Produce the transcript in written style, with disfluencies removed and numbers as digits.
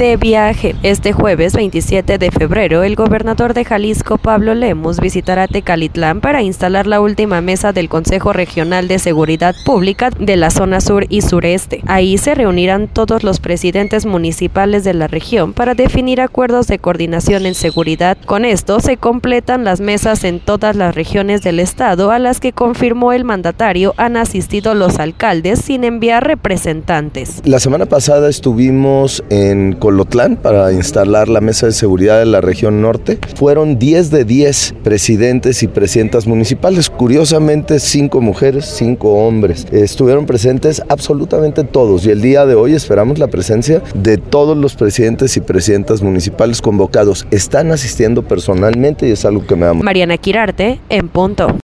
de viaje. Este jueves 27 de febrero, el gobernador de Jalisco, Pablo Lemus, visitará Tecalitlán para instalar la última mesa del Consejo Regional de Seguridad Pública de la zona sur y sureste. Ahí se reunirán todos los presidentes municipales de la región para definir acuerdos de coordinación en seguridad. Con esto se completan las mesas en todas las regiones del estado a las que confirmó el mandatario han asistido los alcaldes sin enviar representantes. La semana pasada estuvimos en Colotlán para instalar la mesa de seguridad de la región norte. Fueron 10 de 10 presidentes y presidentas municipales. Curiosamente, 5 mujeres, 5 hombres. Estuvieron presentes absolutamente todos y el día de hoy esperamos la presencia de todos los presidentes y presidentas municipales convocados. Están asistiendo personalmente y es algo que me da. Mariana Quirarte, en punto.